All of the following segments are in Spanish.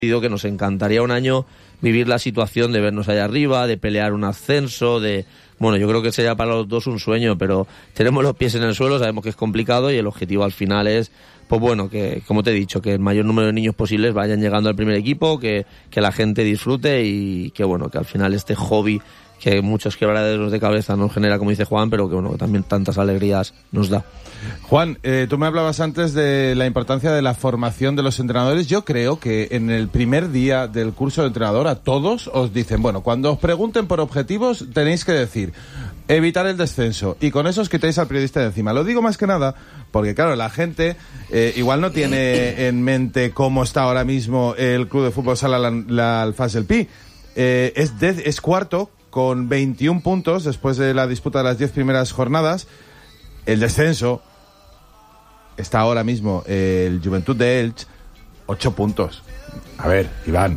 que nos encantaría un año vivir la situación de vernos allá arriba, de pelear un ascenso, bueno, yo creo que sería para los dos un sueño, pero tenemos los pies en el suelo, sabemos que es complicado y el objetivo al final es, pues bueno, que como te he dicho, que el mayor número de niños posibles vayan llegando al primer equipo, que la gente disfrute y que bueno, que al final este hobby que muchos quebraderos de cabeza nos genera, como dice Juan, pero que bueno, también tantas alegrías nos da. Juan, tú me hablabas antes de la importancia de la formación de los entrenadores. Yo creo que en el primer día del curso de entrenador a todos os dicen, bueno, cuando os pregunten por objetivos tenéis que decir evitar el descenso, y con eso os quitáis al periodista de encima. Lo digo más que nada porque, claro, la gente igual no tiene en mente cómo está ahora mismo el Club de Fútbol Sala la Alfàs del Pi. Es cuarto con 21 puntos después de la disputa de las 10 primeras jornadas. El descenso está ahora mismo el Joventut de Elche, 8 puntos. A ver, Iván,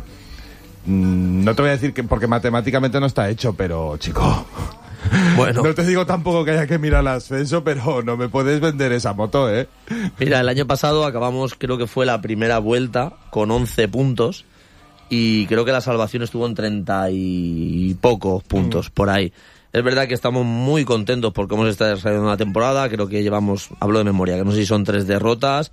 no te voy a decir que porque matemáticamente no está hecho, pero chico, bueno, no te digo tampoco que haya que mirar el ascenso, pero no me puedes vender esa moto, ¿eh? Mira, el año pasado acabamos, creo que fue la primera vuelta con 11 puntos. Y creo que la salvación estuvo en 30 y pocos puntos, por ahí. Es verdad que estamos muy contentos porque hemos estado desarrollando la temporada. Creo que llevamos, hablo de memoria, que no sé si son 3 derrotas.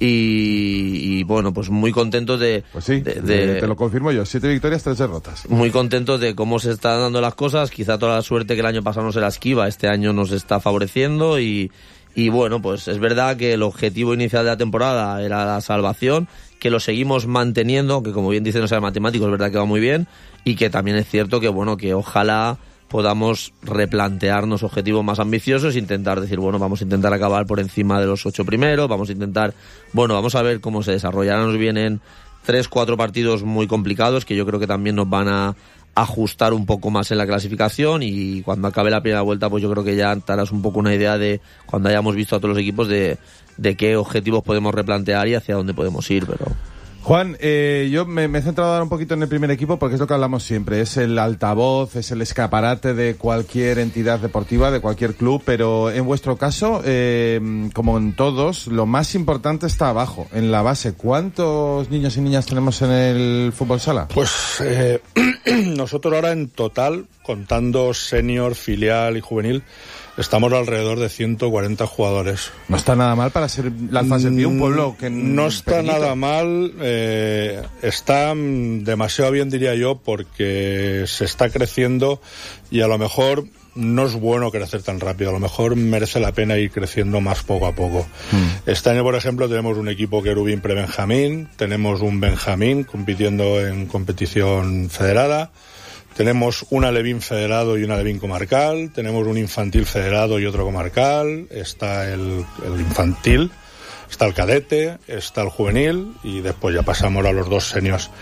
Y bueno, pues muy contentos de... Pues sí, te lo confirmo yo. 7 victorias, 3 derrotas. Muy contentos de cómo se están dando las cosas. Quizá toda la suerte que el año pasado no se la esquiva, este año nos está favoreciendo. Y bueno, pues es verdad que el objetivo inicial de la temporada era la salvación, que lo seguimos manteniendo, aunque como bien dice no sea matemático, es verdad que va muy bien, y que también es cierto que bueno, que ojalá podamos replantearnos objetivos más ambiciosos, intentar decir, bueno, vamos a intentar acabar por encima de los 8 primeros, vamos a intentar, bueno, vamos a ver cómo se desarrollará. Nos vienen 3-4 partidos muy complicados que yo creo que también nos van a ajustar un poco más en la clasificación, y cuando acabe la primera vuelta pues yo creo que ya te harás un poco una idea de, cuando hayamos visto a todos los equipos, de qué objetivos podemos replantear y hacia dónde podemos ir, pero... Juan, yo me he centrado ahora un poquito en el primer equipo porque es lo que hablamos siempre, es el altavoz, es el escaparate de cualquier entidad deportiva, de cualquier club, pero en vuestro caso, como en todos, lo más importante está abajo, en la base. ¿Cuántos niños y niñas tenemos en el fútbol sala? Pues nosotros ahora en total, contando senior, filial y juvenil, estamos alrededor de 140 jugadores. No está nada mal para ser la Alfàs del Pi, un pueblo que... No está pequeñito. Nada mal, está demasiado bien, diría yo, porque se está creciendo y a lo mejor no es bueno crecer tan rápido, a lo mejor merece la pena ir creciendo más poco a poco. Este año, por ejemplo, tenemos un equipo querubín pre-benjamín, tenemos un benjamín compitiendo en competición federada, tenemos un alevín federado y un alevín comarcal, tenemos un infantil federado y otro comarcal, está el infantil, está el cadete, está el juvenil y después ya pasamos a los 2 seniors.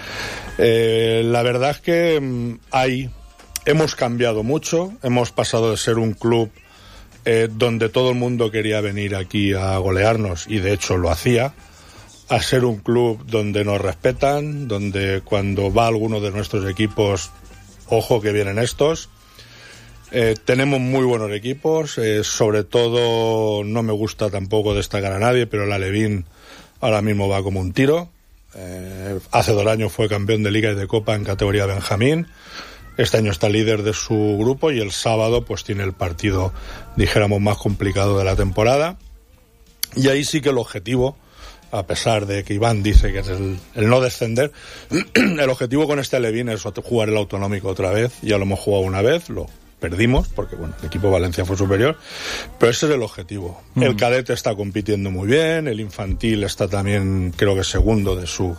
La verdad es que hemos cambiado mucho, hemos pasado de ser un club donde todo el mundo quería venir aquí a golearnos, y de hecho lo hacía, a ser un club donde nos respetan, donde cuando va alguno de nuestros equipos, ojo que vienen estos. Tenemos muy buenos equipos, sobre todo no me gusta tampoco destacar a nadie, pero el alevín ahora mismo va como un tiro. Hace 2 años fue campeón de Liga y de Copa en categoría Benjamín. Este año está líder de su grupo y el sábado pues tiene el partido, dijéramos, más complicado de la temporada. Y ahí sí que el objetivo, a pesar de que Iván dice que es el no descender, el objetivo con este alevín es jugar el autonómico otra vez. Ya lo hemos jugado una vez, lo perdimos porque bueno, el equipo de Valencia fue superior, pero ese es el objetivo. El cadete está compitiendo muy bien, el infantil está también, creo que segundo de su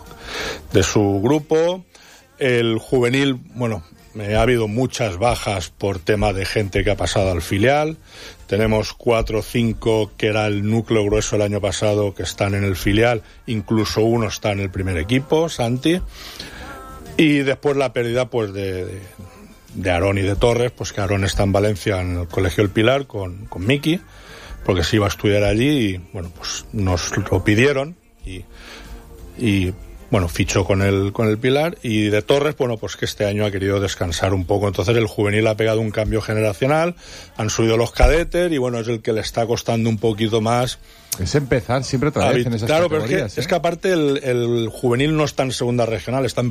grupo, el juvenil, bueno, ha habido muchas bajas por tema de gente que ha pasado al filial. Tenemos 4 o 5 que era el núcleo grueso el año pasado que están en el filial, incluso uno está en el primer equipo, Santi. Y después la pérdida pues de Aarón y de Torres, pues que Aarón está en Valencia en el Colegio El Pilar con Miki, porque se iba a estudiar allí y bueno, pues nos lo pidieron y fichó con el Pilar, y de Torres, pues que este año ha querido descansar un poco. Entonces el juvenil ha pegado un cambio generacional, han subido los cadetes, y es el que le está costando un poquito más. Es empezar siempre otra vez en esas categorías. Claro, pero es que aparte el juvenil no está en segunda regional, está en